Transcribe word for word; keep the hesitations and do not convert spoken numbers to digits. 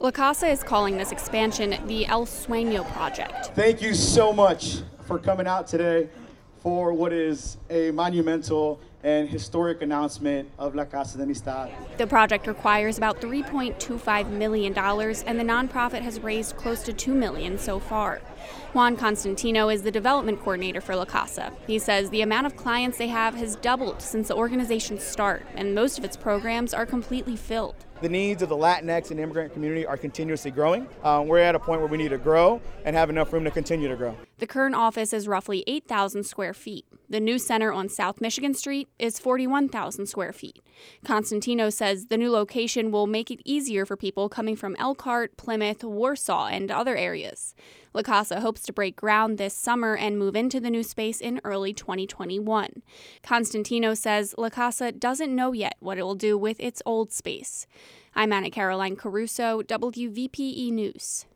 La Casa is calling this expansion the El Sueño Project. Thank you so much for coming out today for what is a monumental and historic announcement of La Casa de Amistad. The project requires about three point two five million dollars, and the nonprofit has raised close to two million dollars so far. Juan Constantino is the development coordinator for La Casa. He says the amount of clients they have has doubled since the organization's start, and most of its programs are completely filled. The needs of the Latinx and immigrant community are continuously growing. Uh, we're at a point where we need to grow and have enough room to continue to grow. The current office is roughly eight thousand square feet. The new center on South Michigan Street is forty-one thousand square feet. Constantino says the new location will make it easier for people coming from Elkhart, Plymouth, Warsaw, and other areas. La Casa hopes to break ground this summer and move into the new space in early twenty twenty-one. Constantino says La Casa doesn't know yet what it will do with its old space. I'm Anna Caroline Caruso, W V P E News.